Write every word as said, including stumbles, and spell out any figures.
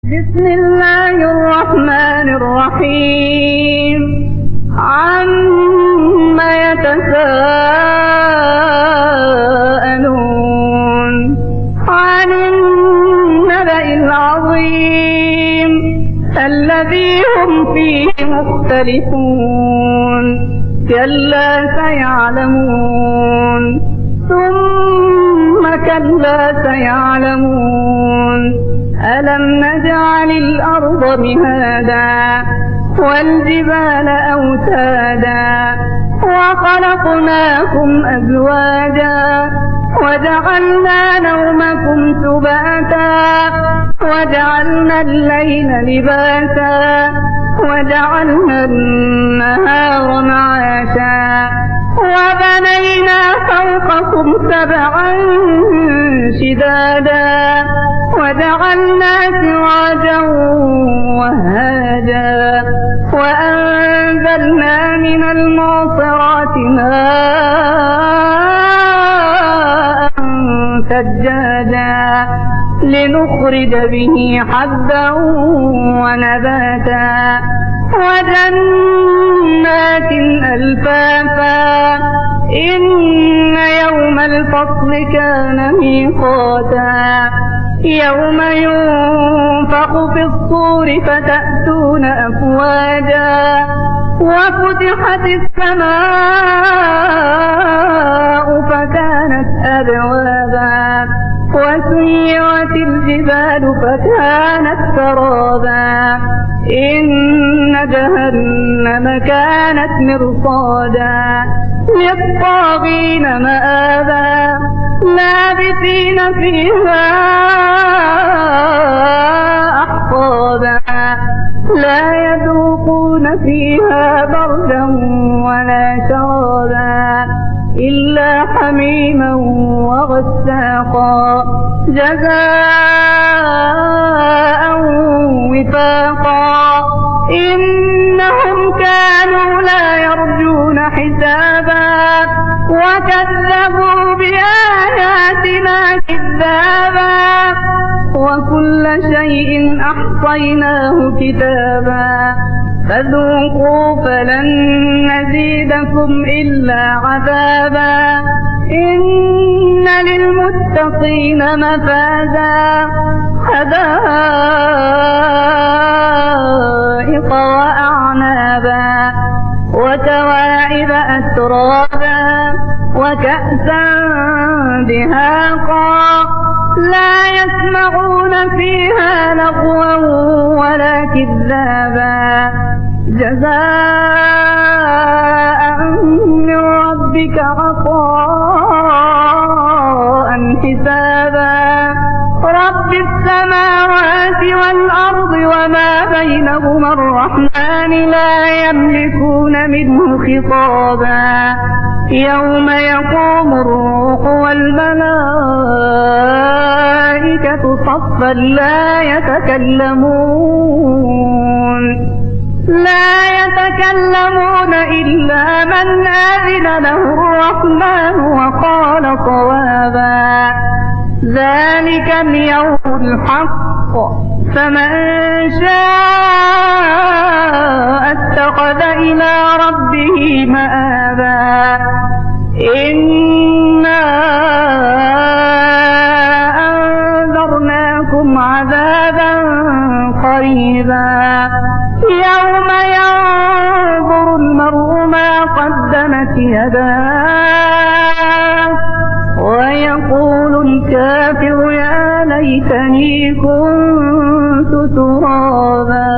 بسم الله الرحمن الرحيم. عما يتساءلون عن النبأ العظيم الذي هم فيه مختلفون كلا سيعلمون ثم كلا سيعلمون ألم نجعل الأرض مهادا والجبال أوتادا وخلقناكم أزواجا وجعلنا نومكم سباتا وجعلنا الليل لباسا وجعلنا النهار معاشا وبنينا فوقكم سبعا شدادا وجعلنا سراجا وهاجا وأنزلنا من المعصرات ماء ثجاجا لنخرج به حبا ونباتا وجنات ألفافا إن يوم الفصل كان ميقاتا يوم ينفخ في الصور فتأتون أفواجا وفتحت السماء فكانت أبوابا وسيرت الجبال فكانت سرابا إن جهنم كانت مرصادا للطاغين مآبا لابثين فيها أحقابا لا يذوقون فيها بردا ولا شرابا إلا حميما وغساقا جزاء وفاقا إنهم كانوا لا يرجون حسابا وكذبوا بآياتنا كذابا وكل شيء أحصيناه كتابا فذوقوا فلن نزيدكم إلا عذابا إن للمتقين مفازا حدائق وأعنابا وكواعب أترابا وكأسا دهاقا لا يسمعون فيها لغوا ولا كذابا جزاء من ربك عطاء حسابا رب السماوات والأرض وما بينهما الرحمن لا يملكون منه خطابا يوم يقوم الروح والملائكة صفا لا يتكلمون لا يتكلمون إلا من آذن له الرحمن وقال صوابا ذلك اليوم الحق فمن شاء اتخذ إلى ربه مآبا إنا أنذرناكم عذابا قريبا يوم ينظر المرء ما قدمت يداه ويقول الكافر يا ليتني كنت ترابا.